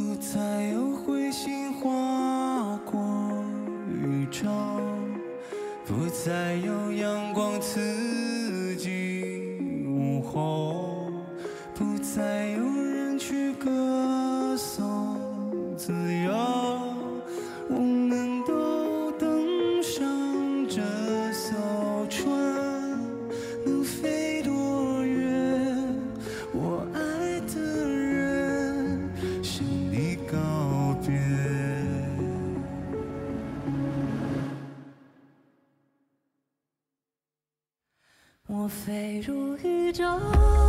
不再有彗星划过宇宙，不再有阳光刺激午后，不再有人去歌颂自由，我们都登上这艘船，能飞多远？我爱的人向你告别。我飞入宇宙。